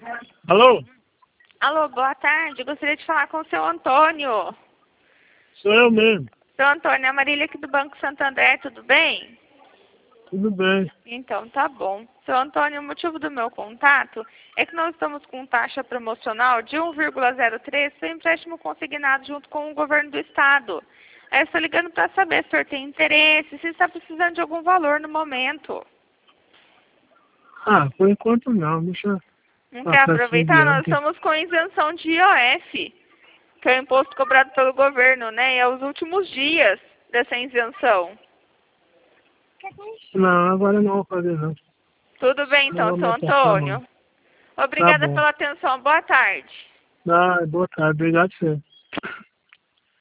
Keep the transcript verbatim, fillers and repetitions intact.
Alô? Alô, boa tarde. Gostaria de falar com o seu Antônio. Sou eu mesmo. Seu Antônio, é a Marília aqui do Banco Santander, tudo bem? Tudo bem. Então, tá bom. Seu Antônio, o motivo do meu contato é que nós estamos com taxa promocional de um vírgula zero três para empréstimo consignado junto com o governo do estado. Aí eu estou ligando para saber se o senhor tem interesse, se está precisando de algum valor no momento. Ah, por enquanto não. Deixa Não quer passar assim aproveitar? Nós diante. estamos com isenção de I O F, que é o imposto cobrado pelo governo, né? E é os últimos dias dessa isenção. Não, agora não vou fazer não. Tudo bem Não então, vou seu me passar não. Antônio. Tá Obrigada bom. pela atenção. Boa tarde. Ah, boa tarde. Obrigado, senhor.